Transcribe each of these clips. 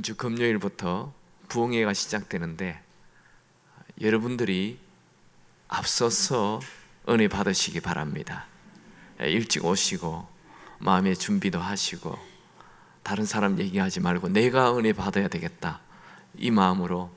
주 금요일부터 부흥회가 시작되는데 여러분들이 앞서서 은혜 받으시기 바랍니다. 일찍 오시고 마음의 준비도 하시고 다른 사람 얘기하지 말고 내가 은혜 받아야 되겠다, 이 마음으로,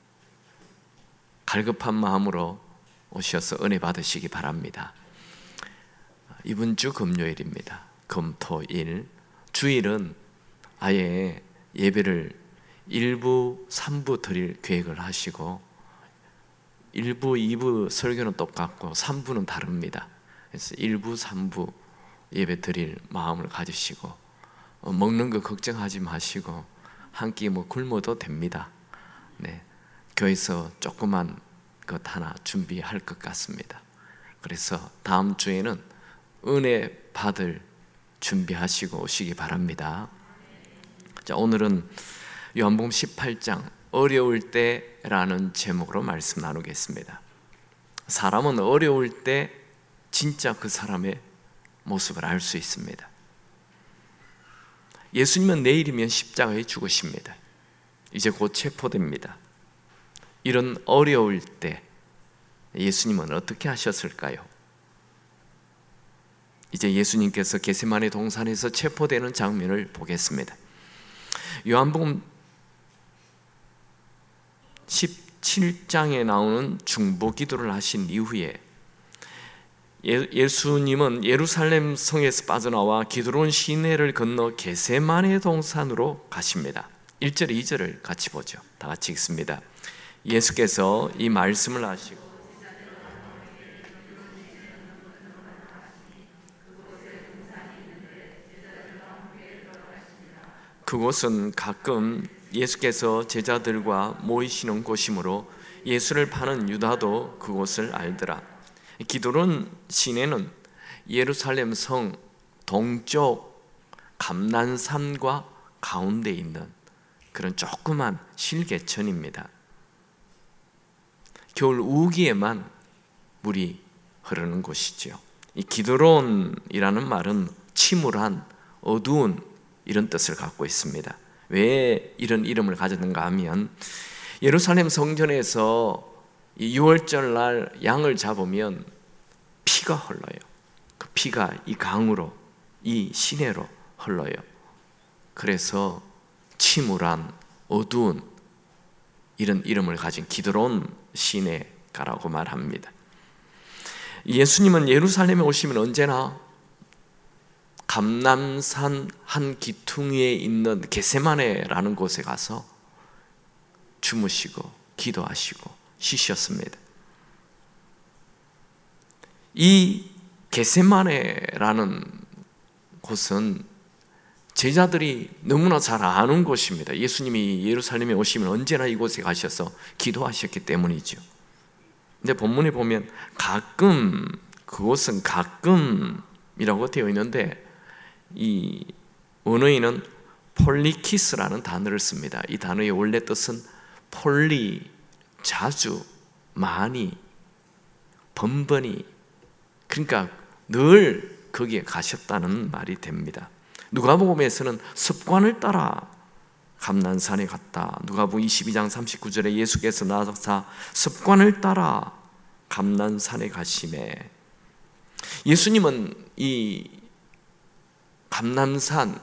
갈급한 마음으로 오셔서 은혜 받으시기 바랍니다. 이번 주 금요일입니다. 금, 토, 일. 주일은 아예 예배를 1부, 3부 드릴 계획을 하시고 1부, 2부 설교는 똑같고 3부는 다릅니다. 그래서 1부, 3부 예배 드릴 마음을 가지시고 먹는 거 걱정하지 마시고 한 끼 굶어도 됩니다. 네, 교회에서 조그만 것 하나 준비할 것 같습니다. 그래서 다음 주에는 은혜 받을 준비하시고 오시기 바랍니다. 자, 오늘은 요한복음 18장 어려울 때라는 제목으로 말씀 나누겠습니다. 사람은 어려울 때 진짜 그 사람의 모습을 알 수 있습니다. 예수님은 내일이면 십자가에 죽으십니다. 이제 곧 체포됩니다. 이런 어려울 때 예수님은 어떻게 하셨을까요? 이제 예수님께서 겟세마네 동산에서 체포되는 장면을 보겠습니다. 요한복음 17장에 나오는 중보기도를 하신 이후에 예수님은 예루살렘 성에서 빠져나와 기드론 시내를 건너 겟세마네 동산으로 가십니다. 1절, 2절을 같이 보죠. 다 같이 읽습니다. 예수께서 이 말씀을 하시고 그곳은 가끔 예수께서 제자들과 모이시는 곳이므로 예수를 파는 유다도 그곳을 알더라. 기드론 시내는 예루살렘 성 동쪽 감난산과 가운데 있는 그런 조그만 실개천입니다. 겨울 우기에만 물이 흐르는 곳이죠. 이 기드론이라는 말은 침울한, 어두운 이런 뜻을 갖고 있습니다. 왜 이런 이름을 가졌는가 하면 예루살렘 성전에서 6월절 날 양을 잡으면 피가 흘러요. 그 피가 이 강으로, 이 시내로 흘러요. 그래서 침울한, 어두운 이런 이름을 가진 기드론 시내가라고 말합니다. 예수님은 예루살렘에 오시면 언제나 감람산 한 기퉁이에 있는 겟세마네라는 곳에 가서 주무시고 기도하시고 쉬셨습니다. 이 겟세마네라는 곳은 제자들이 너무나 잘 아는 곳입니다. 예수님이 예루살렘에 오시면 언제나 이곳에 가셔서 기도하셨기 때문이죠. 근데 본문에 보면 가끔, 그곳은 가끔이라고 되어 있는데 이 원어인은 폴리키스라는 단어를 씁니다. 이 단어의 원래 뜻은 폴리, 자주, 많이, 번번이, 그러니까 늘 거기에 가셨다는 말이 됩니다. 누가복음에서는 습관을 따라 감난산에 갔다. 누가복음 22장 39절에 예수께서 나서사 습관을 따라 감난산에 가시매. 예수님은 이 감람산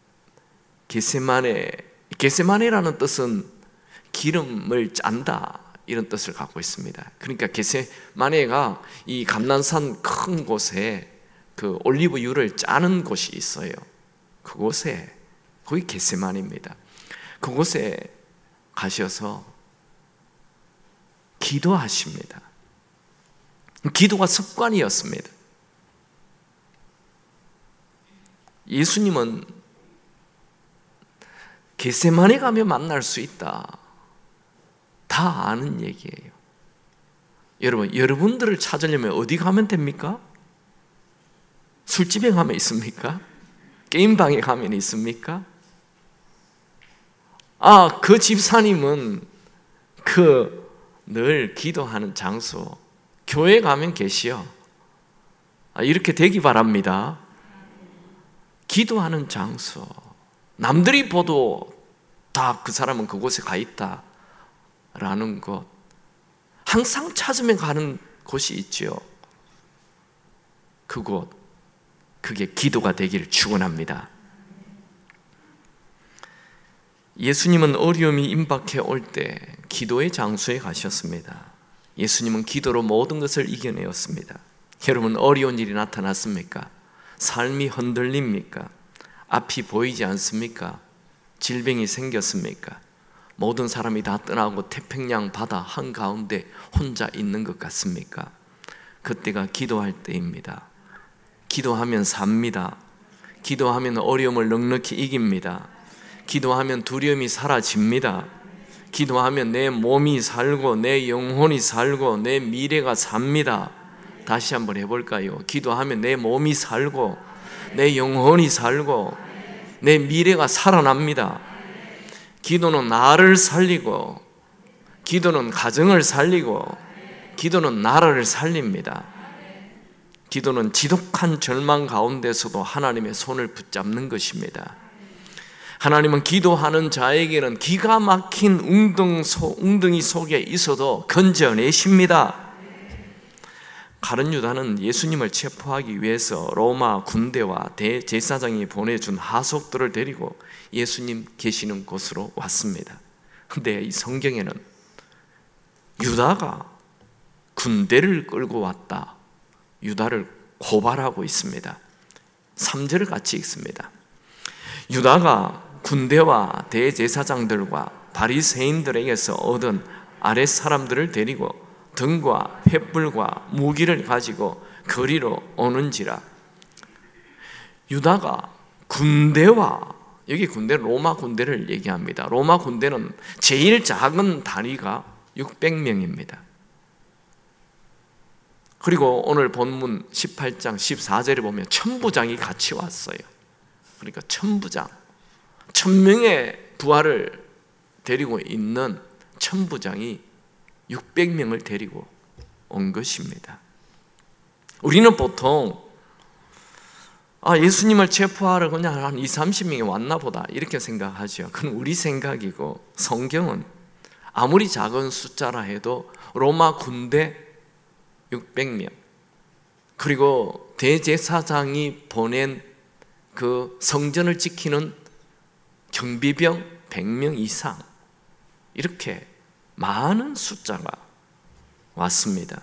겟세마네라는 뜻은 기름을 짠다, 이런 뜻을 갖고 있습니다. 그러니까 겟세마네가 이 감람산 큰 곳에 그 올리브유를 짜는 곳이 있어요. 그곳에, 거기 겟세마네입니다. 그곳에 가셔서 기도하십니다. 기도가 습관이었습니다. 예수님은 겟세마네 가면 만날 수 있다, 다 아는 얘기예요. 여러분, 여러분들을 찾으려면 어디 가면 됩니까? 술집에 가면 있습니까? 게임방에 가면 있습니까? 그 집사님은 늘 기도하는 장소, 교회 가면 계시오. 이렇게 되기 바랍니다. 기도하는 장소, 남들이 봐도 다 그 사람은 그곳에 가 있다라는 것, 항상 찾으면 가는 곳이 있지요. 그곳, 그게 기도가 되기를 축원합니다. 예수님은 어려움이 임박해 올 때 기도의 장소에 가셨습니다. 예수님은 기도로 모든 것을 이겨내었습니다. 여러분, 어려운 일이 나타났습니까? 삶이 흔들립니까? 앞이 보이지 않습니까? 질병이 생겼습니까? 모든 사람이 다 떠나고 태평양 바다 한가운데 혼자 있는 것 같습니까? 그때가 기도할 때입니다. 기도하면 삽니다. 기도하면 어려움을 넉넉히 이깁니다. 기도하면 두려움이 사라집니다. 기도하면 내 몸이 살고 내 영혼이 살고 내 미래가 삽니다. 다시 한번 해볼까요? 기도하면 내 몸이 살고 내 영혼이 살고 내 미래가 살아납니다. 기도는 나를 살리고, 기도는 가정을 살리고, 기도는 나라를 살립니다. 기도는 지독한 절망 가운데서도 하나님의 손을 붙잡는 것입니다. 하나님은 기도하는 자에게는 기가 막힌 웅덩이 속에 있어도 건져내십니다. 가룟 유다는 예수님을 체포하기 위해서 로마 군대와 대제사장이 보내준 하속들을 데리고 예수님 계시는 곳으로 왔습니다. 근데 이 성경에는 유다가 군대를 끌고 왔다, 유다를 고발하고 있습니다. 3절을 같이 읽습니다. 유다가 군대와 대제사장들과 바리새인들에게서 얻은 아랫 사람들을 데리고 등과 횃불과 무기를 가지고 거리로 오는지라. 유다가 군대와, 여기 군대는 로마 군대를 얘기합니다. 로마 군대는 제일 작은 단위가 600명입니다. 그리고 오늘 본문 18장 14절에 보면 천부장이 같이 왔어요. 그러니까 천부장, 1000명의 부하를 데리고 있는 천부장이 600명을 데리고 온 것입니다. 우리는 보통 예수님을 체포하러 그냥 한 20-30명이 왔나 보다 이렇게 생각하죠. 그건 우리 생각이고, 성경은 아무리 작은 숫자라 해도 로마 군대 600명, 그리고 대제사장이 보낸 그 성전을 지키는 경비병 100명 이상, 이렇게 많은 숫자가 왔습니다.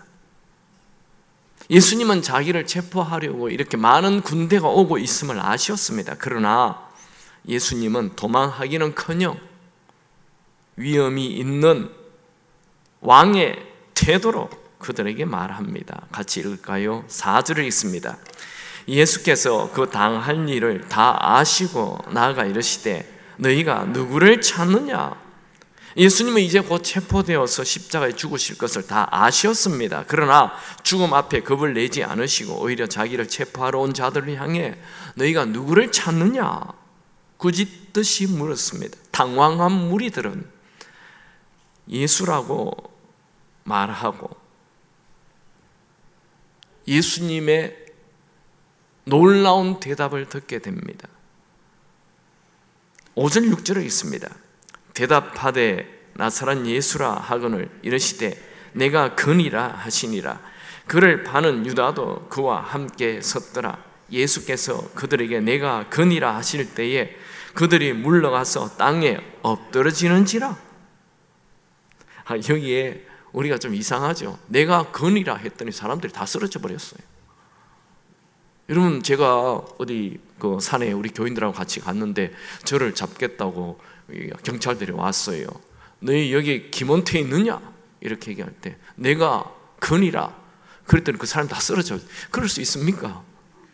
예수님은 자기를 체포하려고 이렇게 많은 군대가 오고 있음을 아셨습니다. 그러나 예수님은 도망하기는커녕 위험이 있는 왕의 태도로 그들에게 말합니다. 같이 읽을까요? 4절을 읽습니다. 예수께서 그 당할 일을 다 아시고 나아가 이르시되 너희가 누구를 찾느냐? 예수님은 이제 곧 체포되어서 십자가에 죽으실 것을 다 아셨습니다. 그러나 죽음 앞에 겁을 내지 않으시고 오히려 자기를 체포하러 온 자들을 향해 너희가 누구를 찾느냐? 꾸짖듯이 물었습니다. 당황한 무리들은 예수라고 말하고 예수님의 놀라운 대답을 듣게 됩니다. 5절 6절에 있습니다. 대답하되 나사렛 예수라 하거늘 이르시되 내가 그니라 하시니라. 그를 파는 유다도 그와 함께 섰더라. 예수께서 그들에게 내가 그니라 하실 때에 그들이 물러가서 땅에 엎드러지는지라. 여기에 우리가 좀 이상하죠. 내가 그니라 했더니 사람들이 다 쓰러져 버렸어요. 여러분, 제가 어디 그 산에 우리 교인들하고 같이 갔는데 저를 잡겠다고 경찰들이 왔어요. 너희 여기 김원태 있느냐? 이렇게 얘기할 때 내가 그니라 그랬더니 그 사람 다 쓰러져. 그럴 수 있습니까?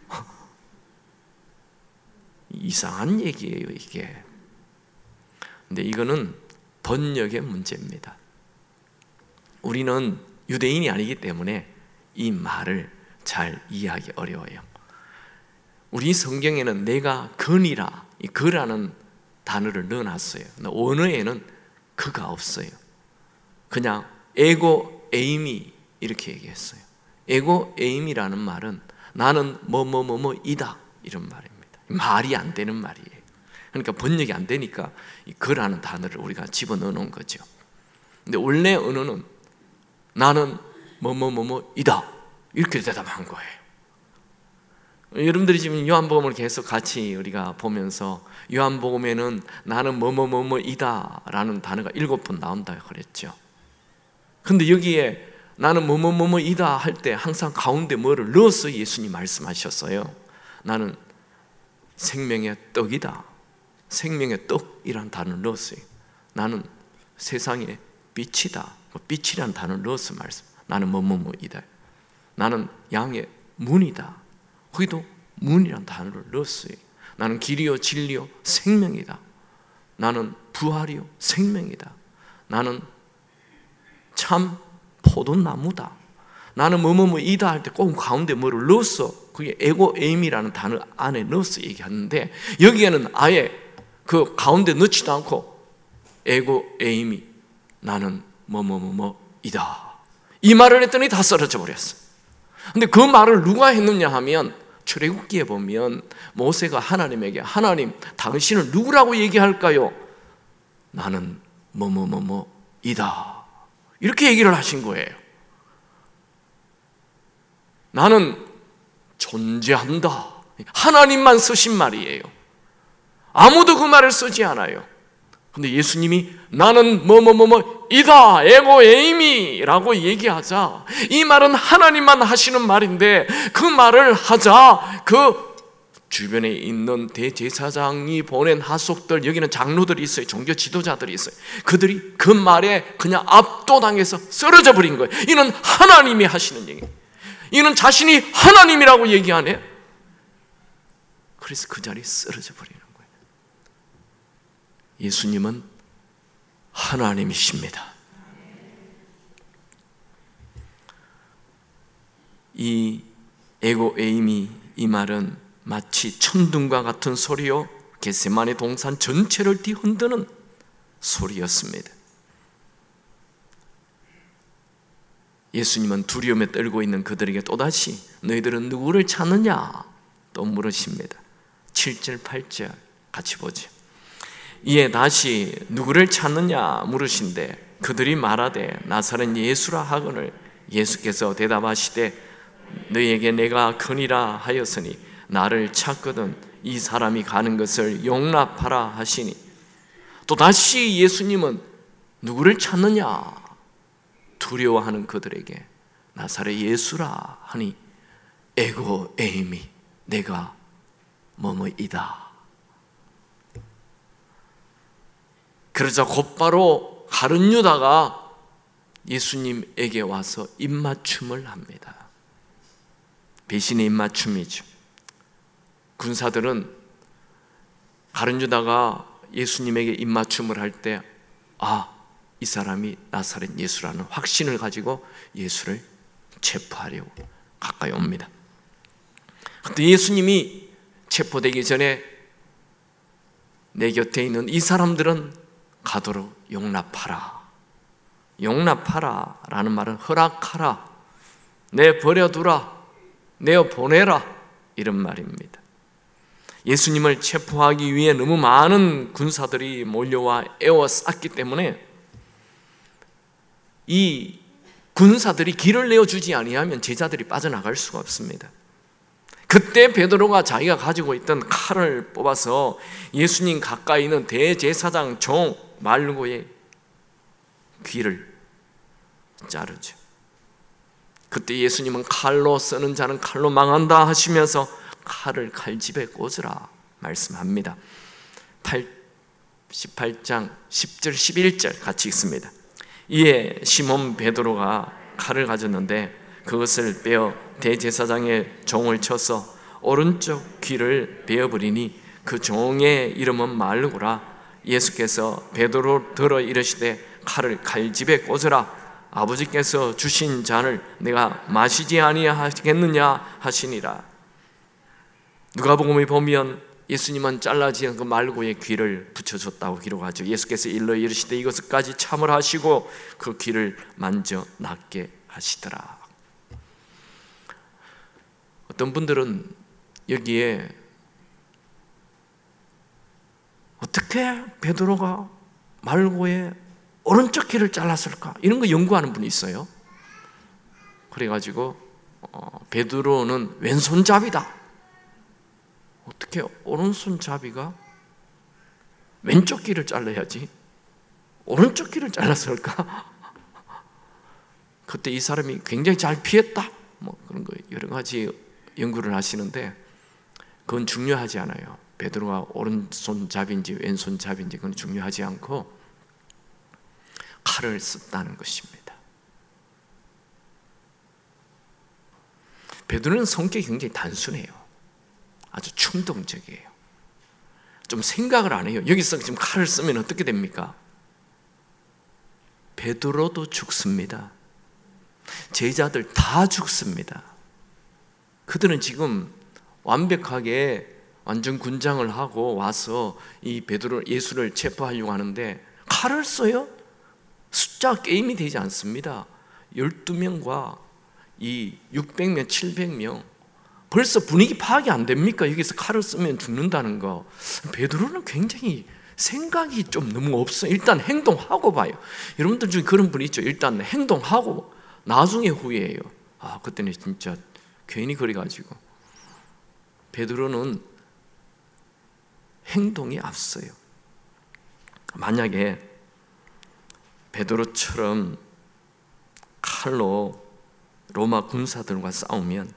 이상한 얘기예요, 이게. 근데 이거는 번역의 문제입니다. 우리는 유대인이 아니기 때문에 이 말을 잘 이해하기 어려워요. 우리 성경에는 내가 그니라, 이 그라는 단어를 넣어놨어요. 원어에는 그가 없어요. 그냥 에고 에이미 이렇게 얘기했어요. 에고 에이미라는 말은 나는 뭐뭐뭐뭐이다 이런 말입니다. 말이 안 되는 말이에요. 그러니까 번역이 안 되니까 이 그라는 단어를 우리가 집어넣어 놓은 거죠. 근데 원래 언어는 나는 뭐뭐뭐뭐이다 이렇게 대답한 거예요. 여러분들이 지금 요한복음을 계속 같이 우리가 보면서 요한복음에는 나는 뭐뭐뭐뭐이다 라는 단어가 7번 나온다 그랬죠. 근데 여기에 나는 뭐뭐뭐뭐이다 할 때 항상 가운데 뭐를 넣어서 예수님 말씀하셨어요. 나는 생명의 떡이다. 생명의 떡이란 단어를 넣었어요. 나는 세상의 빛이다. 빛이란 단어를 넣어서 말씀. 나는 뭐뭐뭐이다. 나는 양의 문이다. 거기도 문이란 단어를 넣었어요. 나는 길이요 진리요 생명이다. 나는 부활이요 생명이다. 나는 참 포도나무다. 나는 뭐뭐뭐이다 할 때 꼭 가운데 뭐를 넣었어. 그게 에고 에임이라는 단어 안에 넣어서 얘기하는데 여기에는 아예 그 가운데 넣지도 않고 에고 에임이 나는 뭐뭐뭐뭐이다 이 말을 했더니 다 쓰러져 버렸어. 근데 그 말을 누가 했느냐 하면 출애굽기에 보면 모세가 하나님에게 하나님 당신을 누구라고 얘기할까요? 나는 뭐뭐뭐뭐이다 이렇게 얘기를 하신 거예요. 나는 존재한다. 하나님만 쓰신 말이에요. 아무도 그 말을 쓰지 않아요. 근데 예수님이 나는 뭐뭐뭐뭐이다 에고 에이미라고 얘기하자 이 말은 하나님만 하시는 말인데 그 말을 하자 그 주변에 있는 대제사장이 보낸 하속들 여기는 장로들이 있어요. 종교 지도자들이 있어요. 그들이 그 말에 그냥 압도당해서 쓰러져 버린 거예요. 이는 하나님이 하시는 얘기예요. 이는 자신이 하나님이라고 얘기하네. 그래서 그 자리에 쓰러져 버리는 거예요. 예수님은 하나님이십니다. 이 에고 에이미 이 말은 마치 천둥과 같은 소리요 겟세마네 동산 전체를 뒤흔드는 소리였습니다. 예수님은 두려움에 떨고 있는 그들에게 또다시 너희들은 누구를 찾느냐 또 물으십니다. 7절 8절 같이 보죠. 이에 다시 누구를 찾느냐 물으신대 그들이 말하되 나사렛 예수라 하거늘 예수께서 대답하시되 너희에게 내가 크니라 하였으니 나를 찾거든 이 사람이 가는 것을 용납하라 하시니 또다시 예수님은 누구를 찾느냐 두려워하는 그들에게 나사렛 예수라 하니 에고 에이미 내가 뭐뭐이다. 그러자 곧바로 가룟 유다가 예수님에게 와서 입맞춤을 합니다. 배신의 입맞춤이죠. 군사들은 가룟 유다가 예수님에게 입맞춤을 할 때 이 사람이 나사렛 예수라는 확신을 가지고 예수를 체포하려고 가까이 옵니다. 그런데 예수님이 체포되기 전에 내 곁에 있는 이 사람들은 가도록 용납하라. 용납하라 라는 말은 허락하라, 내버려두라, 내어보내라 이런 말입니다. 예수님을 체포하기 위해 너무 많은 군사들이 몰려와 에워쌌기 때문에 이 군사들이 길을 내어주지 아니하면 제자들이 빠져나갈 수가 없습니다. 그때 베드로가 자기가 가지고 있던 칼을 뽑아서 예수님 가까이 있는 대제사장 종 말고의 귀를 자르죠. 그때 예수님은 칼로 쓰는 자는 칼로 망한다 하시면서 칼을 칼집에 꽂으라 말씀합니다. 18장 10절 11절 같이 읽습니다. 이에 시몬 베드로가 칼을 가졌는데 그것을 빼어 대제사장의 종을 쳐서 오른쪽 귀를 베어버리니 그 종의 이름은 말르고라. 예수께서 베드로 들어 이르시되 칼을 칼집에 꽂으라. 아버지께서 주신 잔을 내가 마시지 아니하겠느냐 하시니라. 누가복음에 보면 예수님은 잘라진 그 말고의 귀를 붙여줬다고 기록하죠. 예수께서 일러 이르시되 이것까지 참을 하시고 그 귀를 만져 낫게 하시더라. 어떤 분들은 여기에 어떻게 베드로가 말고의 오른쪽 귀를 잘랐을까? 이런 거 연구하는 분이 있어요. 그래가지고 베드로는 왼손잡이다. 어떻게 오른손잡이가 왼쪽 귀를 잘라야지 오른쪽 귀를 잘랐을까? 그때 이 사람이 굉장히 잘 피했다. 뭐 그런 거 여러 가지 연구를 하시는데 그건 중요하지 않아요. 베드로가 오른손잡인지 왼손잡인지 그건 중요하지 않고 칼을 썼다는 것입니다. 베드로는 성격이 굉장히 단순해요. 아주 충동적이에요. 좀 생각을 안 해요. 여기서 지금 칼을 쓰면 어떻게 됩니까? 베드로도 죽습니다. 제자들 다 죽습니다. 그들은 지금 완벽하게 완전 군장을 하고 와서 이 베드로 예수를 체포하려고 하는데 칼을 써요? 숫자 게임이 되지 않습니다. 12명과 이 600명, 700명 벌써 분위기 파악이 안 됩니까? 여기서 칼을 쓰면 죽는다는 거. 베드로는 굉장히 생각이 좀 너무 없어요. 일단 행동하고 봐요. 여러분들 중에 그런 분 있죠. 일단 행동하고 나중에 후회해요. 그때는 진짜 괜히 그래가지고. 베드로는 행동이 앞서요. 만약에 베드로처럼 칼로 로마 군사들과 싸우면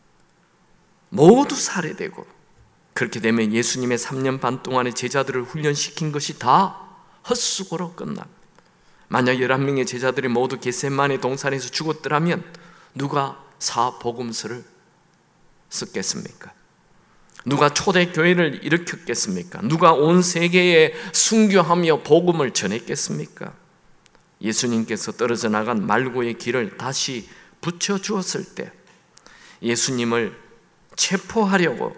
모두 살해되고, 그렇게 되면 예수님의 3년 반 동안의 제자들을 훈련시킨 것이 다 헛수고로 끝납니다. 만약 11명의 제자들이 모두 겟세마네 동산에서 죽었더라면 누가 사복음서를 썼겠습니까? 누가 초대교회를 일으켰겠습니까? 누가 온 세계에 순교하며 복음을 전했겠습니까? 예수님께서 떨어져 나간 말고의 길을 다시 붙여주었을 때 예수님을 체포하려고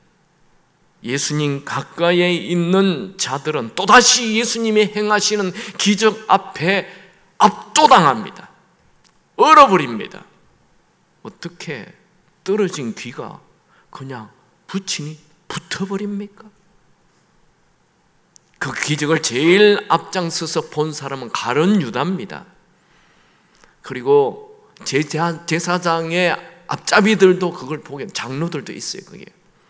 예수님 가까이에 있는 자들은 또다시 예수님이 행하시는 기적 앞에 압도당합니다. 얼어버립니다. 어떻게 떨어진 귀가 그냥 붙이니 붙어버립니까? 그 기적을 제일 앞장서서 본 사람은 가룟 유다입니다. 그리고 제사장의 앞잡이들도 그걸 보게, 장로들도 있어요. 그게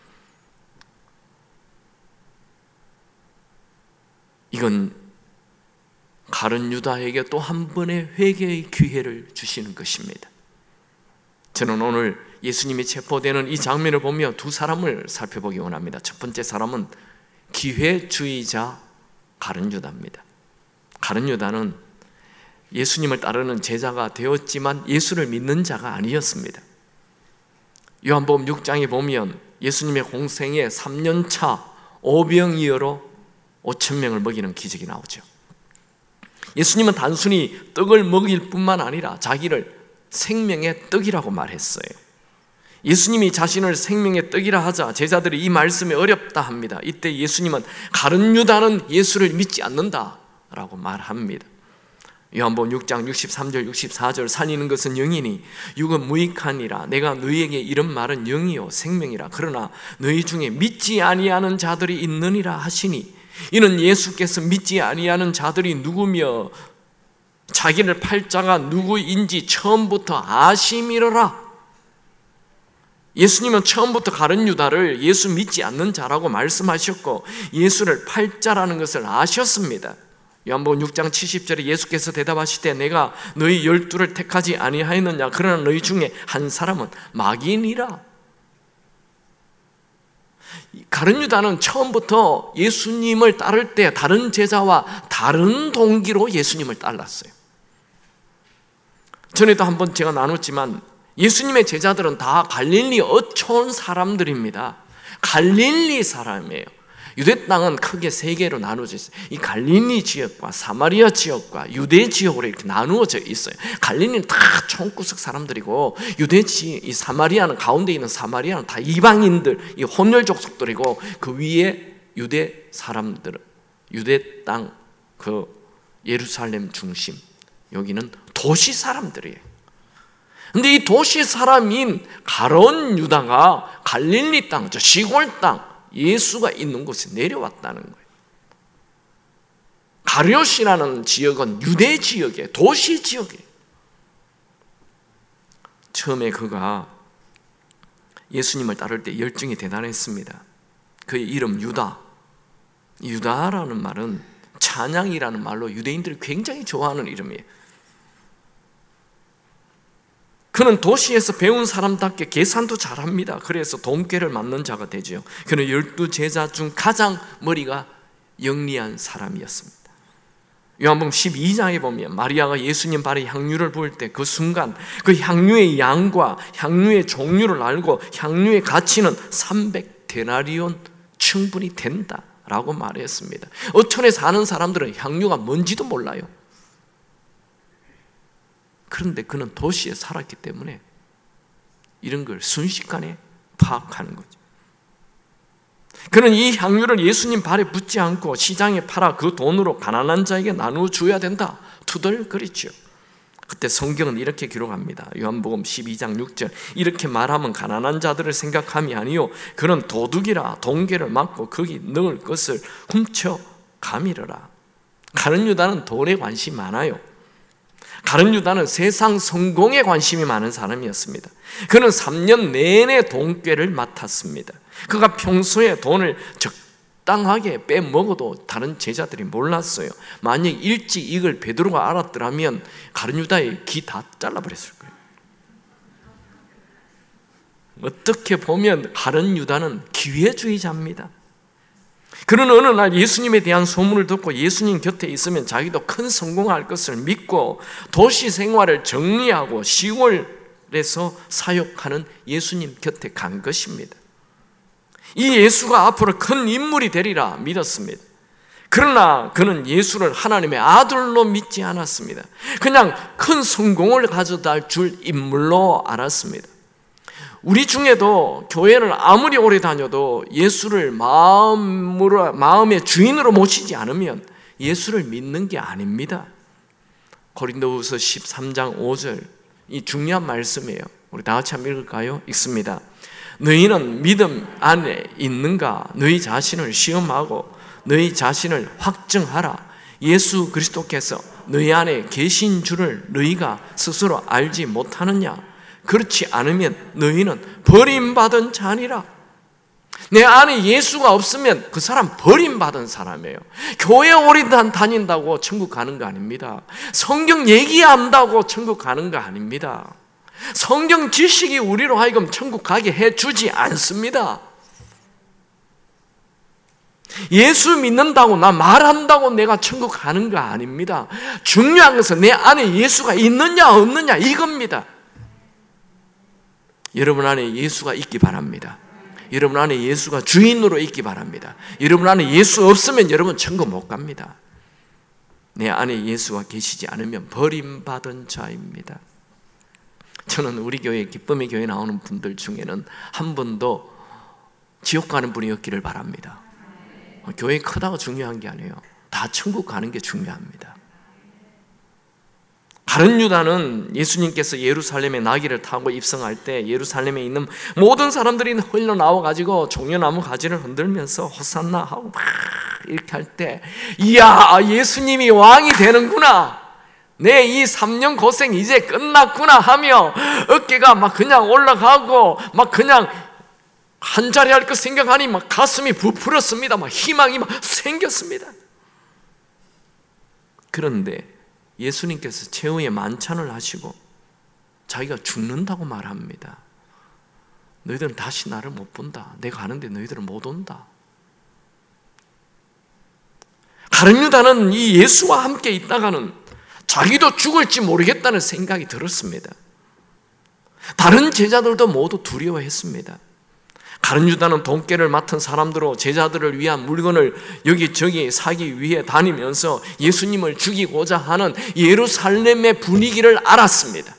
이건 가룟 유다에게 또 한 번의 회개의 기회를 주시는 것입니다. 저는 오늘 예수님이 체포되는 이 장면을 보며 두 사람을 살펴보기 원합니다. 첫 번째 사람은 기회주의자 가룟 유다입니다. 가룟 유다는 예수님을 따르는 제자가 되었지만 예수를 믿는 자가 아니었습니다. 요한복음 6장에 보면 예수님의 공생에 3년차 오병이어로 5,000명을 먹이는 기적이 나오죠. 예수님은 단순히 떡을 먹일 뿐만 아니라 자기를 생명의 떡이라고 말했어요. 예수님이 자신을 생명의 떡이라 하자 제자들이 이 말씀에 어렵다 합니다. 이때 예수님은 가룟 유다는 예수를 믿지 않는다라고 말합니다. 요한복음 6장 63절 64절 살리는 것은 영이니 육은 무익하니라. 내가 너희에게 이런 말은 영이요 생명이라. 그러나 너희 중에 믿지 아니하는 자들이 있느니라 하시니, 이는 예수께서 믿지 아니하는 자들이 누구며 자기를 팔 자가 누구인지 처음부터 아심이로라. 예수님은 처음부터 가룟 유다를 예수 믿지 않는 자라고 말씀하셨고 예수를 팔 자라는 것을 아셨습니다. 요한복음 6장 70절에 예수께서 대답하시되 내가 너희 12를 택하지 아니하였느냐. 그러나 너희 중에 한 사람은 마귀니라. 가룟 유다는 처음부터 예수님을 따를 때 다른 제자와 다른 동기로 예수님을 따랐어요. 전에도 한번 제가 나눴지만 예수님의 제자들은 다 갈릴리 어촌 사람들입니다. 갈릴리 사람이에요. 유대 땅은 크게 세 개로 나누어져 있어요. 이 갈릴리 지역과 사마리아 지역과 유대 지역으로 이렇게 나누어져 있어요. 갈릴리는 다 총구석 사람들이고 이 사마리아는, 가운데 있는 사마리아는 다 이방인들, 이 혼혈 족속들이고 그 위에 유대 사람들, 유대 땅 그 예루살렘 중심, 여기는 도시 사람들이에요. 근데 이 도시 사람인 가룟 유다가 갈릴리 땅, 저 시골 땅, 예수가 있는 곳에 내려왔다는 거예요. 가룟이라는 지역은 유대 지역이에요. 도시 지역이에요. 처음에 그가 예수님을 따를 때 열정이 대단했습니다. 그의 이름 유다. 유다라는 말은 찬양이라는 말로 유대인들이 굉장히 좋아하는 이름이에요. 그는 도시에서 배운 사람답게 계산도 잘합니다. 그래서 돈꾀를 맞는 자가 되죠. 그는 12제자 중 가장 머리가 영리한 사람이었습니다. 요한복음 12장에 보면 마리아가 예수님 발에 향유를 부을 때 그 순간 그 향유의 양과 향유의 종류를 알고 향유의 가치는 300데나리온 충분히 된다라고 말했습니다. 어촌에 사는 사람들은 향유가 뭔지도 몰라요. 그런데 그는 도시에 살았기 때문에 이런 걸 순식간에 파악하는 거죠. 그는 이 향유를 예수님 발에 붓지 않고 시장에 팔아 그 돈으로 가난한 자에게 나누어 줘야 된다 투덜거리죠. 그때 성경은 이렇게 기록합니다. 요한복음 12장 6절 이렇게 말하면 가난한 자들을 생각함이 아니요 그는 도둑이라 돈괴를 맞고 거기 넣을 것을 훔쳐가미르라. 가룟 유다는 돈에 관심이 많아요. 가룟 유다는 세상 성공에 관심이 많은 사람이었습니다. 그는 3년 내내 돈꾀를 맡았습니다. 그가 평소에 돈을 적당하게 빼먹어도 다른 제자들이 몰랐어요. 만약 일찍 이걸 베드로가 알았더라면 가룟 유다의 귀 다 잘라버렸을 거예요. 어떻게 보면 가룟 유다는 기회주의자입니다. 그는 어느 날 예수님에 대한 소문을 듣고 예수님 곁에 있으면 자기도 큰 성공할 것을 믿고 도시 생활을 정리하고 시골에서 사역하는 예수님 곁에 간 것입니다. 이 예수가 앞으로 큰 인물이 되리라 믿었습니다. 그러나 그는 예수를 하나님의 아들로 믿지 않았습니다. 그냥 큰 성공을 가져다 줄 인물로 알았습니다. 우리 중에도 교회를 아무리 오래 다녀도 예수를 마음의 주인으로 모시지 않으면 예수를 믿는 게 아닙니다. 고린도후서 13장 5절 이 중요한 말씀이에요. 우리 다 같이 한번 읽을까요? 읽습니다. 너희는 믿음 안에 있는가? 너희 자신을 시험하고 너희 자신을 확증하라. 예수 그리스도께서 너희 안에 계신 줄을 너희가 스스로 알지 못하느냐? 그렇지 않으면 너희는 버림받은 자니라. 내 안에 예수가 없으면 그 사람 버림받은 사람이에요. 교회 오래 다닌다고 천국 가는 거 아닙니다. 성경 얘기한다고 천국 가는 거 아닙니다. 성경 지식이 우리로 하여금 천국 가게 해주지 않습니다. 예수 믿는다고 나 말한다고 내가 천국 가는 거 아닙니다. 중요한 것은 내 안에 예수가 있느냐 없느냐 이겁니다. 여러분 안에 예수가 있기 바랍니다. 여러분 안에 예수가 주인으로 있기 바랍니다. 여러분 안에 예수 없으면 여러분 천국 못 갑니다. 내 안에 예수가 계시지 않으면 버림받은 자입니다. 저는 우리 교회 기쁨의 교회 나오는 분들 중에는 한 번도 지옥 가는 분이 없기를 바랍니다. 교회 크다고 중요한 게 아니에요. 다 천국 가는 게 중요합니다. 가룟 유다는 예수님께서 예루살렘에 나귀를 타고 입성할 때 예루살렘에 있는 모든 사람들이 흘러나와가지고 종려나무 가지를 흔들면서 호산나 하고 막 이렇게 할 때 이야 예수님이 왕이 되는구나, 내 이 3년 고생 이제 끝났구나 하며 어깨가 막 그냥 올라가고 막 그냥 한 자리 할 것 생각하니 막 가슴이 부풀었습니다. 막 희망이 막 생겼습니다. 그런데 예수님께서 최후의 만찬을 하시고 자기가 죽는다고 말합니다. 너희들은 다시 나를 못 본다. 내가 가는데 너희들은 못 온다. 가룟 유다는 이 예수와 함께 있다가는 자기도 죽을지 모르겠다는 생각이 들었습니다. 다른 제자들도 모두 두려워했습니다. 가룟 유다는 돈깨를 맡은 사람들로 제자들을 위한 물건을 여기저기 사기 위해 다니면서 예수님을 죽이고자 하는 예루살렘의 분위기를 알았습니다.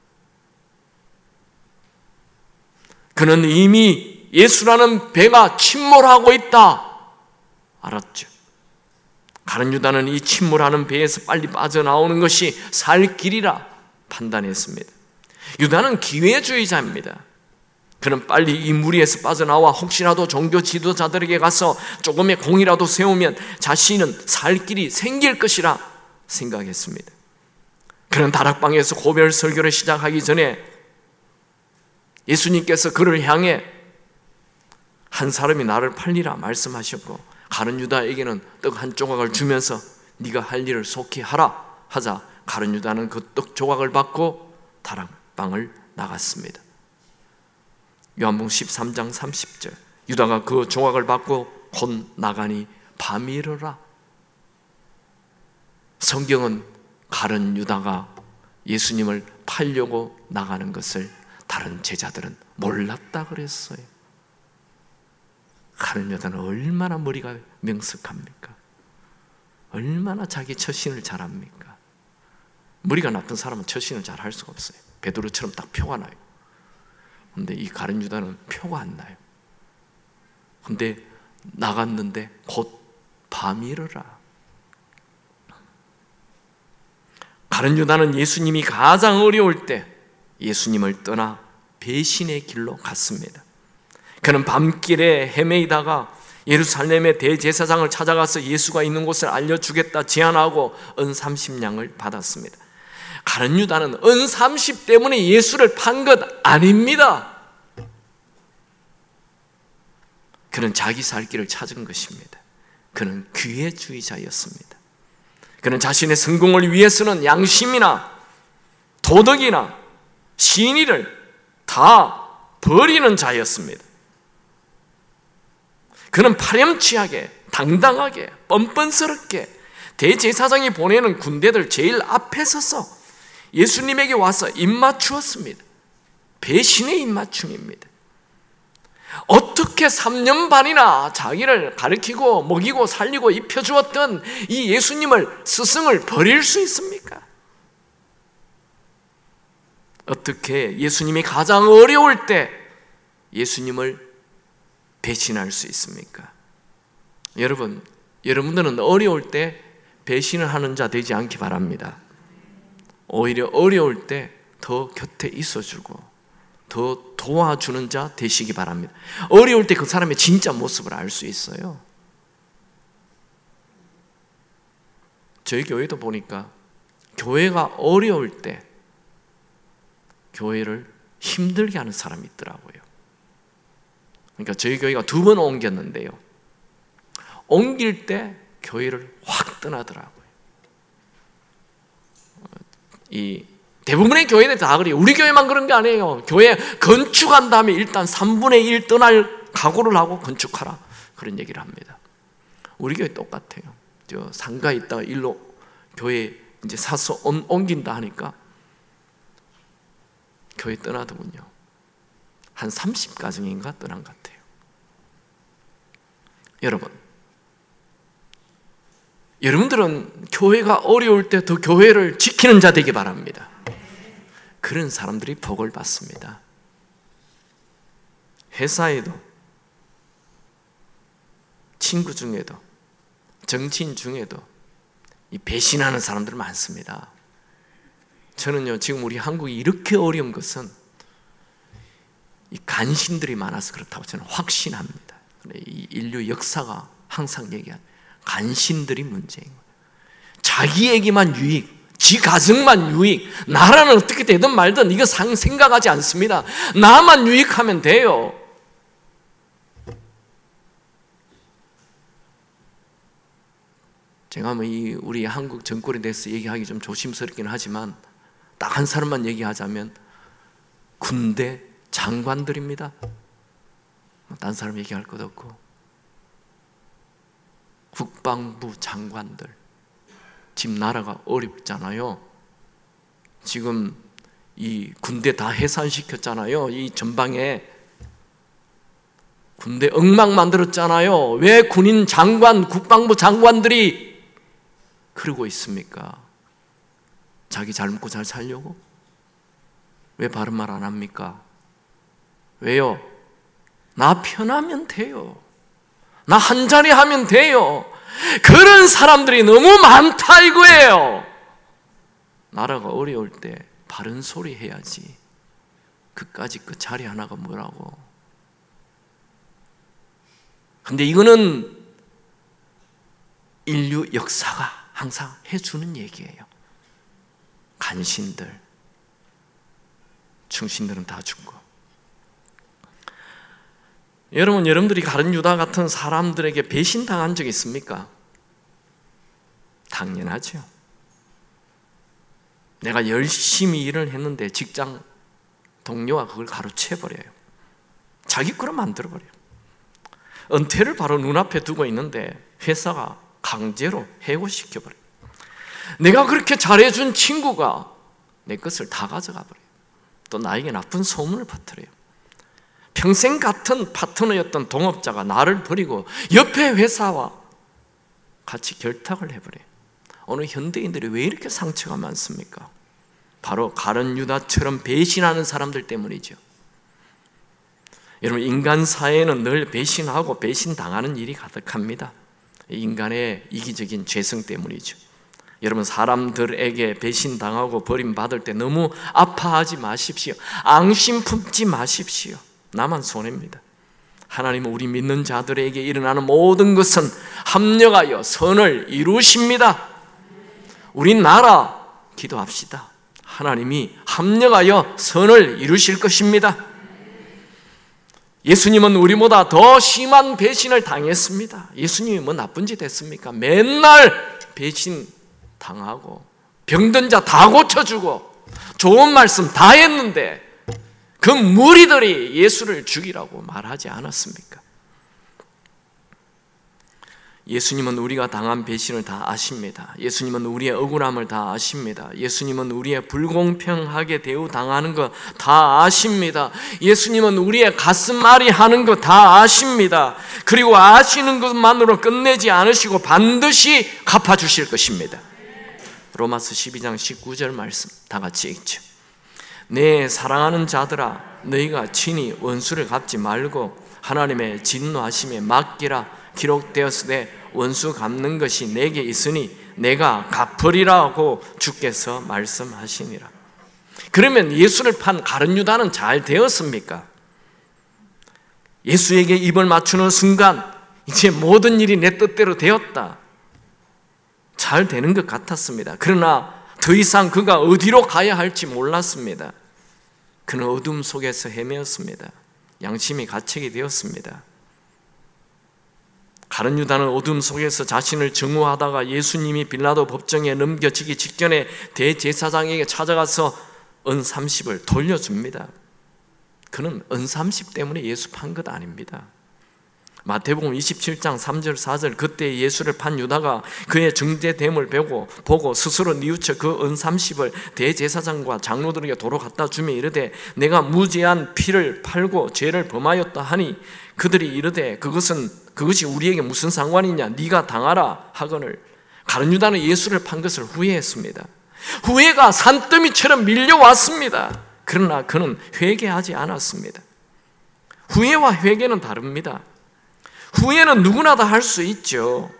그는 이미 예수라는 배가 침몰하고 있다 알았죠. 가룟 유다는 이 침몰하는 배에서 빨리 빠져나오는 것이 살 길이라 판단했습니다. 유다는 기회주의자입니다. 그는 빨리 이 무리에서 빠져나와 혹시라도 종교 지도자들에게 가서 조금의 공이라도 세우면 자신은 살 길이 생길 것이라 생각했습니다. 그는 다락방에서 고별 설교를 시작하기 전에 예수님께서 그를 향해 한 사람이 나를 팔리라 말씀하셨고, 가룟 유다에게는 떡 한 조각을 주면서 네가 할 일을 속히 하라 하자 가룟 유다는 그 떡 조각을 받고 다락방을 나갔습니다. 요한복음 13장 30절, 유다가 그 조각을 받고 곧 나가니 밤이 이르라. 성경은 가룟 유다가 예수님을 팔려고 나가는 것을 다른 제자들은 몰랐다 그랬어요. 가룟 유다는 얼마나 머리가 명석합니까? 얼마나 자기 처신을 잘합니까? 머리가 나쁜 사람은 처신을 잘 할 수가 없어요. 베드로처럼 딱 표가 나요. 근데 이 가룟 유다는 표가 안 나요. 근데 나갔는데 곧 밤이 이르라. 가룟 유다는 예수님이 가장 어려울 때 예수님을 떠나 배신의 길로 갔습니다. 그는 밤길에 헤매이다가 예루살렘의 대제사장을 찾아가서 예수가 있는 곳을 알려주겠다 제안하고 은 30냥을 받았습니다. 가룟 유다는 은 30 때문에 예수를 판 것 아닙니다. 그는 자기 살 길을 찾은 것입니다. 그는 기회주의자였습니다. 그는 자신의 성공을 위해서는 양심이나 도덕이나 신의를 다 버리는 자였습니다. 그는 파렴치하게, 당당하게, 뻔뻔스럽게 대제사장이 보내는 군대들 제일 앞에 서서 예수님에게 와서 입맞추었습니다. 배신의 입맞춤입니다. 어떻게 3년 반이나 자기를 가르치고 먹이고 살리고 입혀주었던 이 예수님을, 스승을 버릴 수 있습니까? 어떻게 예수님이 가장 어려울 때 예수님을 배신할 수 있습니까? 여러분들은 어려울 때 배신을 하는 자 되지 않기 바랍니다. 오히려 어려울 때 더 곁에 있어주고 더 도와주는 자 되시기 바랍니다. 어려울 때 그 사람의 진짜 모습을 알 수 있어요. 저희 교회도 보니까 교회가 어려울 때 교회를 힘들게 하는 사람이 있더라고요. 그러니까 저희 교회가 2번 옮겼는데요, 옮길 때 교회를 확 떠나더라고요. 이 대부분의 교회들 다 그래요. 우리 교회만 그런 게 아니에요. 교회 건축한 다음에 일단 3분의 1 떠날 각오를 하고 건축하라, 그런 얘기를 합니다. 우리 교회 똑같아요. 저 상가에 있다가 일로 교회 이제 사서 옮긴다 하니까 교회 떠나더군요. 한 30가정인가 떠난 것 같아요. 여러분들은 교회가 어려울 때 더 교회를 지키는 자 되기 바랍니다. 그런 사람들이 복을 받습니다. 회사에도, 친구 중에도, 정치인 중에도 이 배신하는 사람들 많습니다. 저는요, 지금 우리 한국이 이렇게 어려운 것은 이 간신들이 많아서 그렇다고 저는 확신합니다. 이 인류 역사가 항상 얘기하는 간신들이 문제인 거예요. 자기에게만 유익, 지 가정만 유익, 나라는 어떻게 되든 말든 이거 생각하지 않습니다. 나만 유익하면 돼요. 제가 우리 한국 정권에 대해서 얘기하기 좀 조심스럽긴 하지만 딱 한 사람만 얘기하자면 군대 장관들입니다. 딴 사람 얘기할 것 없고, 국방부 장관들, 지금 나라가 어렵잖아요. 지금 이 군대 다 해산시켰잖아요. 이 전방에 군대 엉망 만들었잖아요. 왜 군인 장관, 국방부 장관들이 그러고 있습니까? 자기 잘 먹고 잘 살려고? 왜 바른 말 안 합니까? 왜요? 나 편하면 돼요. 나 한자리 하면 돼요. 그런 사람들이 너무 많다 이거예요. 나라가 어려울 때 바른 소리 해야지. 그까지 그 자리 하나가 뭐라고. 근데 이거는 인류 역사가 항상 해주는 얘기예요. 간신들, 충신들은 다 죽고. 여러분들이 가룟 유다 같은 사람들에게 배신당한 적 있습니까? 당연하죠. 내가 열심히 일을 했는데 직장 동료가 그걸 가로채버려요. 자기 거로 만들어버려요. 은퇴를 바로 눈앞에 두고 있는데 회사가 강제로 해고시켜버려요. 내가 그렇게 잘해준 친구가 내 것을 다 가져가 버려요. 또 나에게 나쁜 소문을 퍼뜨려요. 평생 같은 파트너였던 동업자가 나를 버리고 옆에 회사와 같이 결탁을 해버려요. 오늘 현대인들이 왜 이렇게 상처가 많습니까? 바로 가룟 유다처럼 배신하는 사람들 때문이죠. 여러분, 인간 사회는 늘 배신하고 배신당하는 일이 가득합니다. 인간의 이기적인 죄성 때문이죠. 여러분, 사람들에게 배신당하고 버림받을 때 너무 아파하지 마십시오. 앙심 품지 마십시오. 나만 손해입니다. 하나님은 우리 믿는 자들에게 일어나는 모든 것은 합력하여 선을 이루십니다. 우리 나라 기도합시다. 하나님이 합력하여 선을 이루실 것입니다. 예수님은 우리보다 더 심한 배신을 당했습니다. 예수님이 뭐 나쁜 짓 했습니까? 맨날 배신 당하고 병든 자 다 고쳐주고 좋은 말씀 다 했는데 그 무리들이 예수를 죽이라고 말하지 않았습니까? 예수님은 우리가 당한 배신을 다 아십니다. 예수님은 우리의 억울함을 다 아십니다. 예수님은 우리의 불공평하게 대우당하는 거 다 아십니다. 예수님은 우리의 가슴앓이 하는 거 다 아십니다. 그리고 아시는 것만으로 끝내지 않으시고 반드시 갚아주실 것입니다. 로마서 12장 19절 말씀 다 같이 읽죠. 내 사랑하는 자들아, 너희가 친히 원수를 갚지 말고 하나님의 진노하심에 맡기라. 기록되었으되 원수 갚는 것이 내게 있으니 내가 갚으리라고 주께서 말씀하시니라. 그러면 예수를 판 가룟 유다는 잘 되었습니까? 예수에게 입을 맞추는 순간 이제 모든 일이 내 뜻대로 되었다. 잘 되는 것 같았습니다. 그러나 더 이상 그가 어디로 가야 할지 몰랐습니다. 그는 어둠 속에서 헤매었습니다. 양심이 갇히게 되었습니다. 가룟 유다는 어둠 속에서 자신을 증오하다가 예수님이 빌라도 법정에 넘겨지기 직전에 대제사장에게 찾아가서 은 30을 돌려줍니다. 그는 은 30 때문에 예수 판 것 아닙니다. 마태복음 27장 3절 4절 그때 예수를 판 유다가 그의 정죄됨을 보고 스스로 뉘우쳐 그 은 30을 대제사장과 장로들에게 도로 갖다 주며 이르되 내가 무죄한 피를 팔고 죄를 범하였다 하니 그들이 이르되 그것이 우리에게 무슨 상관이냐 네가 당하라 하거늘 가룟 유다는 예수를 판 것을 후회했습니다. 후회가 산더미처럼 밀려왔습니다. 그러나 그는 회개하지 않았습니다. 후회와 회개는 다릅니다. 후회는 누구나 다 할 수 있죠.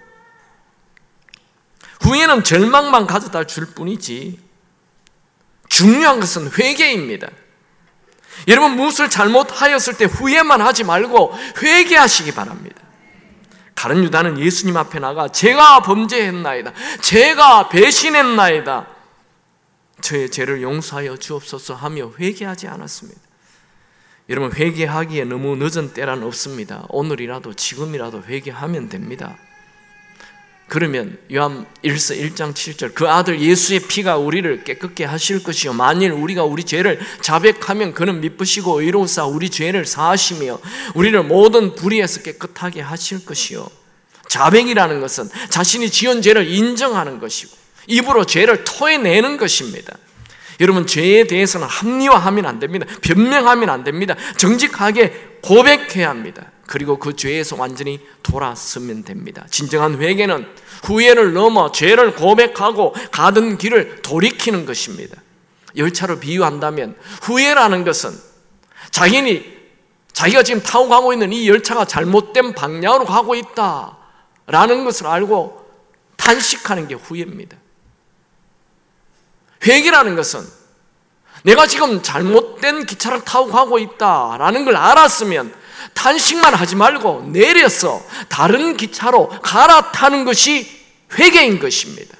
후회는 절망만 가져다 줄 뿐이지 중요한 것은 회개입니다. 여러분, 무엇을 잘못하였을 때 후회만 하지 말고 회개하시기 바랍니다. 가룟 유다는 예수님 앞에 나가 제가 범죄했나이다, 제가 배신했나이다, 저의 죄를 용서하여 주옵소서 하며 회개하지 않았습니다. 여러분, 회개하기에 너무 늦은 때란 없습니다. 오늘이라도 지금이라도 회개하면 됩니다. 그러면 요한 1서 1장 7절 그 아들 예수의 피가 우리를 깨끗게 하실 것이요 만일 우리가 우리 죄를 자백하면 그는 미쁘시고 의로우사 우리 죄를 사하시며 우리를 모든 불의에서 깨끗하게 하실 것이요. 자백이라는 것은 자신이 지은 죄를 인정하는 것이고 입으로 죄를 토해내는 것입니다. 여러분, 죄에 대해서는 합리화하면 안 됩니다. 변명하면 안 됩니다. 정직하게 고백해야 합니다. 그리고 그 죄에서 완전히 돌아서면 됩니다. 진정한 회개는 후회를 넘어 죄를 고백하고 가던 길을 돌이키는 것입니다. 열차로 비유한다면 후회라는 것은 자기가 지금 타고 가고 있는 이 열차가 잘못된 방향으로 가고 있다라는 것을 알고 탄식하는 게 후회입니다. 회개라는 것은 내가 지금 잘못된 기차를 타고 가고 있다라는 걸 알았으면 탄식만 하지 말고 내려서 다른 기차로 갈아타는 것이 회개인 것입니다.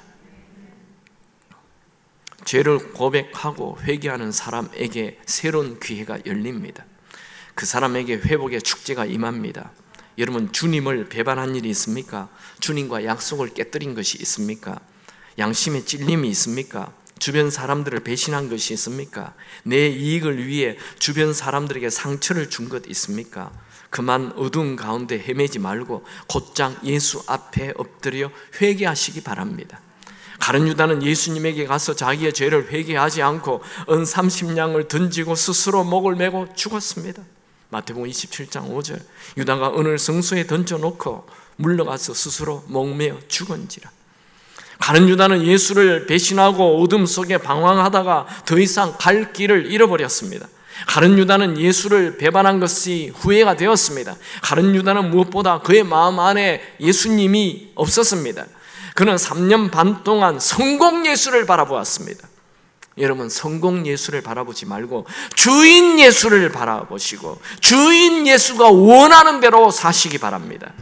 죄를 고백하고 회개하는 사람에게 새로운 기회가 열립니다. 그 사람에게 회복의 축제가 임합니다. 여러분, 주님을 배반한 일이 있습니까? 주님과 약속을 깨뜨린 것이 있습니까? 양심의 찔림이 있습니까? 주변 사람들을 배신한 것이 있습니까? 내 이익을 위해 주변 사람들에게 상처를 준 것 있습니까? 그만 어두운 가운데 헤매지 말고 곧장 예수 앞에 엎드려 회개하시기 바랍니다. 가룟 유다는 예수님에게 가서 자기의 죄를 회개하지 않고 은 30냥을 던지고 스스로 목을 메고 죽었습니다. 마태복음 27장 5절, 유다가 은을 성소에 던져놓고 물러가서 스스로 목매어 죽은지라. 가룟 유다는 예수를 배신하고 어둠 속에 방황하다가 더 이상 갈 길을 잃어버렸습니다. 가룟 유다는 예수를 배반한 것이 후회가 되었습니다. 가룟 유다는 무엇보다 그의 마음 안에 예수님이 없었습니다. 그는 3년 반 동안 성공 예수를 바라보았습니다. 여러분, 성공 예수를 바라보지 말고 주인 예수를 바라보시고 주인 예수가 원하는 대로 사시기 바랍니다.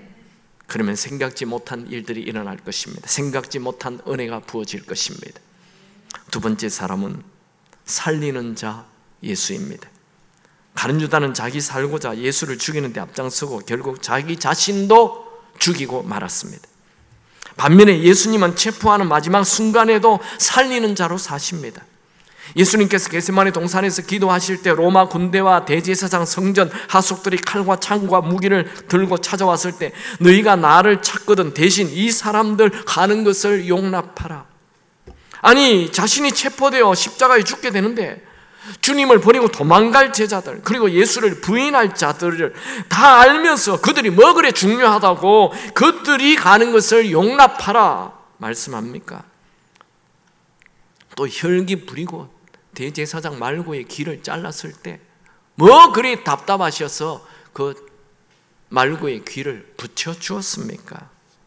그러면 생각지 못한 일들이 일어날 것입니다. 생각지 못한 은혜가 부어질 것입니다. 두 번째 사람은 살리는 자 예수입니다. 가룟 유다는 자기 살고자 예수를 죽이는 데 앞장서고 결국 자기 자신도 죽이고 말았습니다. 반면에 예수님은 체포하는 마지막 순간에도 살리는 자로 사십니다. 예수님께서 겟세마네 동산에서 기도하실 때 로마 군대와 대제사장 성전 하속들이 칼과 창과 무기를 들고 찾아왔을 때 너희가 나를 찾거든 대신 이 사람들 가는 것을 용납하라. 아니, 자신이 체포되어 십자가에 죽게 되는데 주님을 버리고 도망갈 제자들, 그리고 예수를 부인할 자들을 다 알면서 그들이 뭐 그래 중요하다고 그들이 가는 것을 용납하라 말씀합니까? 또 혈기 부리고 대제사장 말고의 길을 잘랐을 때 뭐 그리 답답하셔서 그 말고의 귀를 붙여주었습니까?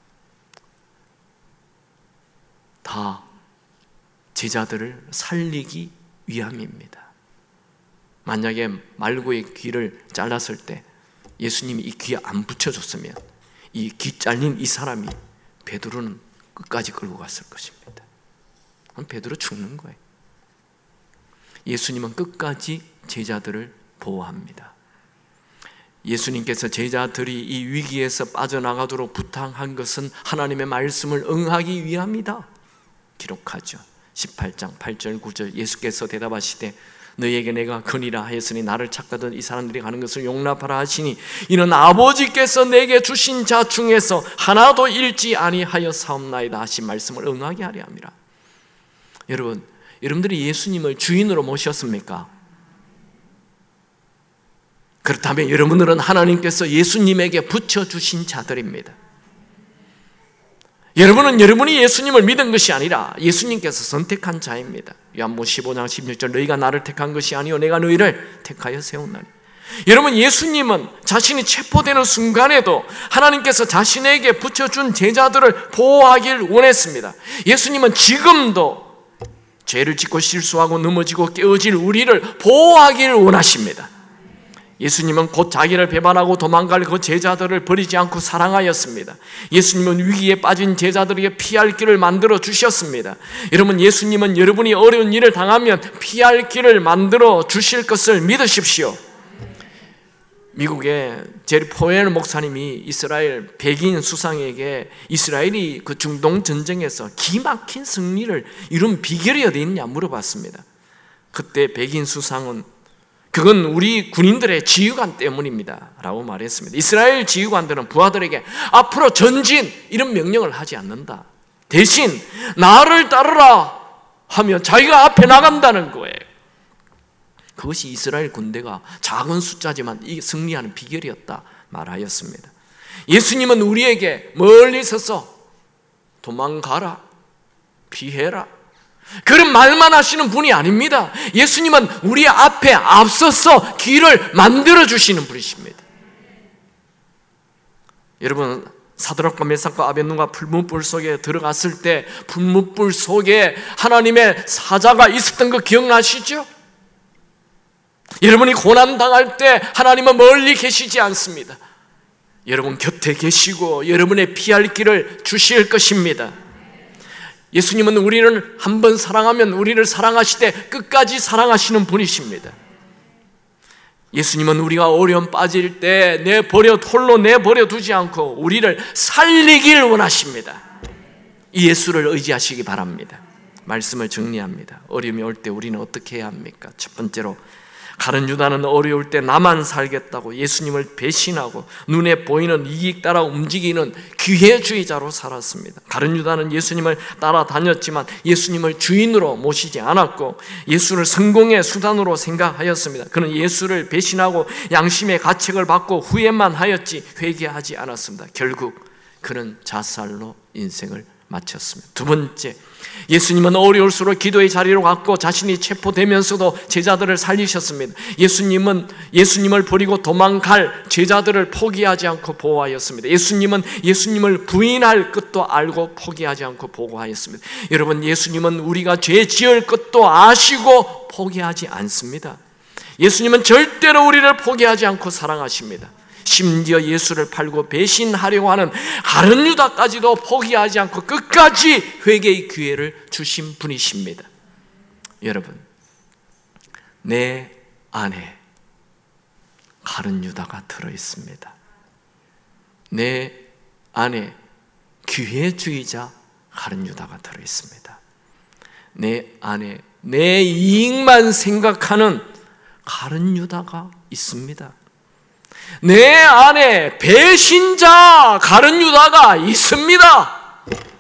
다 제자들을 살리기 위함입니다. 만약에 말고의 귀를 잘랐을 때 예수님이 이 귀에 안 붙여줬으면 이 귀 잘린 이 사람이 베드로는 끝까지 끌고 갔을 것입니다. 그럼 베드로 죽는 거예요. 예수님은 끝까지 제자들을 보호합니다. 예수님께서 제자들이 이 위기에서 빠져나가도록 부탁한 것은 하나님의 말씀을 응하기 위함이다 기록하죠. 18장 8절 9절, 예수께서 대답하시되 너희에게 내가 거니라 하였으니 나를 찾거든 이 사람들이 가는 것을 용납하라 하시니 이는 아버지께서 내게 주신 자 중에서 하나도 잃지 아니하여 사옵나이다 하신 말씀을 응하게 하려 함이라. 여러분들이 예수님을 주인으로 모셨습니까? 그렇다면 여러분들은 하나님께서 예수님에게 붙여주신 자들입니다. 여러분은 여러분이 예수님을 믿은 것이 아니라 예수님께서 선택한 자입니다. 요한복음 15장 16절, 너희가 나를 택한 것이 아니요 내가 너희를 택하여 세웠나니. 여러분, 예수님은 자신이 체포되는 순간에도 하나님께서 자신에게 붙여준 제자들을 보호하길 원했습니다. 예수님은 지금도 죄를 짓고 실수하고 넘어지고 깨어질 우리를 보호하길 원하십니다. 예수님은 곧 자기를 배반하고 도망갈 그 제자들을 버리지 않고 사랑하였습니다. 예수님은 위기에 빠진 제자들에게 피할 길을 만들어 주셨습니다. 여러분, 예수님은 여러분이 어려운 일을 당하면 피할 길을 만들어 주실 것을 믿으십시오. 미국의 제리 포웰 목사님이 이스라엘 백인 수상에게 이스라엘이 그 중동 전쟁에서 기막힌 승리를 이룬 비결이 어디 있냐 물어봤습니다. 그때 백인 수상은 그건 우리 군인들의 지휘관 때문입니다 라고 말했습니다. 이스라엘 지휘관들은 부하들에게 앞으로 전진 이런 명령을 하지 않는다. 대신 나를 따르라 하면 자기가 앞에 나간다는 거예요. 그것이 이스라엘 군대가 작은 숫자지만 승리하는 비결이었다 말하였습니다. 예수님은 우리에게 멀리 서서 도망가라, 피해라 그런 말만 하시는 분이 아닙니다. 예수님은 우리 앞에 앞서서 길을 만들어 주시는 분이십니다. 여러분, 사드락과 메삭과 아벳느고가 불문불 속에 들어갔을 때 불문불 속에 하나님의 사자가 있었던 거 기억나시죠? 여러분이 고난당할 때 하나님은 멀리 계시지 않습니다. 여러분 곁에 계시고 여러분의 피할 길을 주실 것입니다. 예수님은 우리를 한번 사랑하면 우리를 사랑하시되 끝까지 사랑하시는 분이십니다. 예수님은 우리가 어려움 빠질 때 홀로 내버려 두지 않고 우리를 살리길 원하십니다. 이 예수를 의지하시기 바랍니다. 말씀을 정리합니다. 어려움이 올 때 우리는 어떻게 해야 합니까? 첫 번째로, 가룟 유다는 어려울 때 나만 살겠다고 예수님을 배신하고 눈에 보이는 이익 따라 움직이는 기회주의자로 살았습니다. 가룟 유다는 예수님을 따라다녔지만 예수님을 주인으로 모시지 않았고 예수를 성공의 수단으로 생각하였습니다. 그는 예수를 배신하고 양심의 가책을 받고 후회만 하였지 회개하지 않았습니다. 결국 그는 자살로 인생을 마쳤습니다. 두 번째, 예수님은 어려울수록 기도의 자리로 갔고 자신이 체포되면서도 제자들을 살리셨습니다. 예수님을 버리고 도망갈 제자들을 포기하지 않고 보호하였습니다. 예수님은 예수님을 부인할 것도 알고 포기하지 않고 보호하였습니다. 여러분, 예수님은 우리가 죄 지을 것도 아시고 포기하지 않습니다. 예수님은 절대로 우리를 포기하지 않고 사랑하십니다. 심지어 예수를 팔고 배신하려고 하는 가룟 유다까지도 포기하지 않고 끝까지 회개의 기회를 주신 분이십니다. 여러분, 내 안에 가룟 유다가 들어있습니다. 내 안에 기회주의자 가룟 유다가 들어있습니다. 내 안에 내 이익만 생각하는 가룟 유다가 있습니다. 내 안에 배신자 가룟 유다가 있습니다.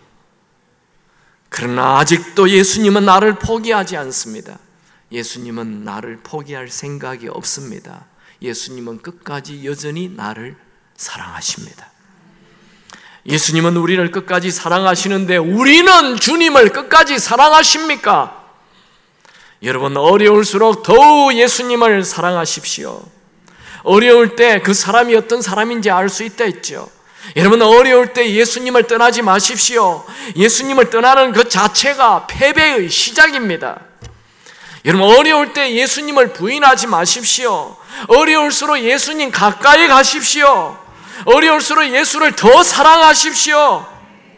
그러나 아직도 예수님은 나를 포기하지 않습니다. 예수님은 나를 포기할 생각이 없습니다. 예수님은 끝까지 여전히 나를 사랑하십니다. 예수님은 우리를 끝까지 사랑하시는데 우리는 주님을 끝까지 사랑하십니까? 여러분, 어려울수록 더욱 예수님을 사랑하십시오. 어려울 때 그 사람이 어떤 사람인지 알 수 있다 했죠. 여러분, 어려울 때 예수님을 떠나지 마십시오. 예수님을 떠나는 그 자체가 패배의 시작입니다. 여러분, 어려울 때 예수님을 부인하지 마십시오. 어려울수록 예수님 가까이 가십시오. 어려울수록 예수를 더 사랑하십시오.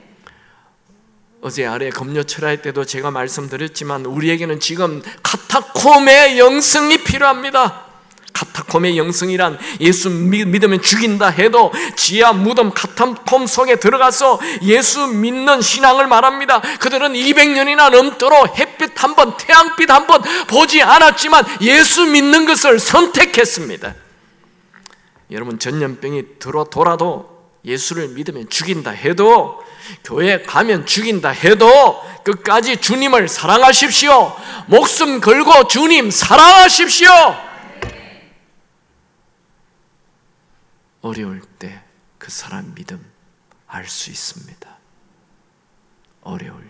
어제 아래 금요철할 때도 제가 말씀드렸지만 우리에게는 지금 카타콤의 영성이 필요합니다. 카타콤의 영성이란 예수 믿으면 죽인다 해도 지하 무덤 카타콤 속에 들어가서 예수 믿는 신앙을 말합니다. 그들은 200년이나 넘도록 햇빛 한 번, 태양빛 한 번 보지 않았지만 예수 믿는 것을 선택했습니다. 여러분, 전염병이 돌아도 예수를 믿으면 죽인다 해도, 교회 가면 죽인다 해도 끝까지 주님을 사랑하십시오. 목숨 걸고 주님 사랑하십시오. 어려울 때 그 사람 믿음 알 수 있습니다. 어려울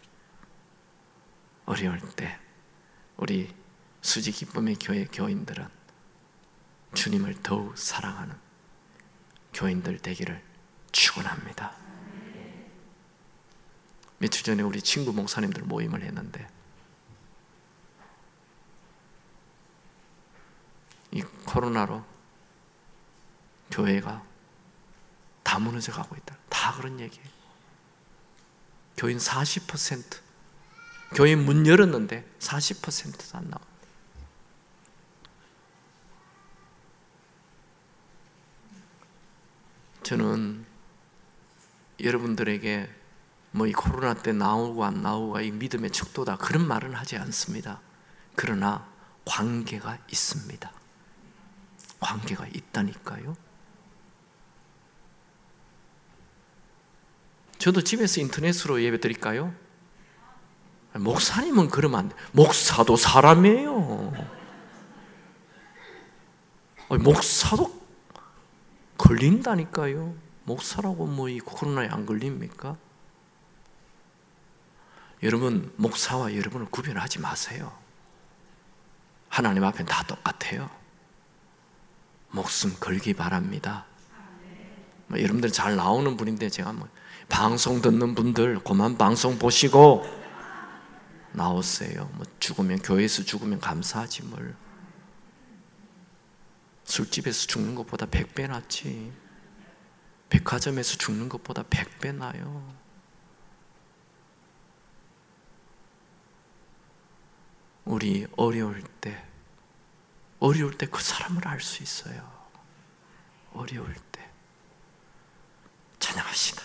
때 우리 수지 기쁨의 교회 교인들은 주님을 더욱 사랑하는 교인들 되기를 축원합니다. 며칠 전에 우리 친구 목사님들 모임을 했는데 이 코로나로 교회가 다 무너져 가고 있다. 다 그런 얘기예요. 교인 40%, 교인 문 열었는데 40%도 안 나옵니다. 저는 여러분들에게 이 코로나 때 나오고 안 나오고가 이 믿음의 척도다 그런 말은 하지 않습니다. 그러나 관계가 있습니다. 관계가 있다니까요. 저도 집에서 인터넷으로 예배 드릴까요? 목사님은 그러면 안 돼. 목사도 사람이에요. 목사도 걸린다니까요. 목사라고 이 코로나에 안 걸립니까? 여러분, 목사와 여러분을 구별하지 마세요. 하나님 앞엔 다 똑같아요. 목숨 걸기 바랍니다. 여러분들 잘 나오는 분인데 제가 뭐 방송 듣는 분들 그만 방송 보시고 나오세요. 뭐 죽으면, 교회에서 죽으면 감사하지 뭘. 술집에서 죽는 것보다 100배 낫지. 백화점에서 죽는 것보다 100배 나요. 우리 어려울 때 그 사람을 알 수 있어요. 어려울 때 찬양합시다.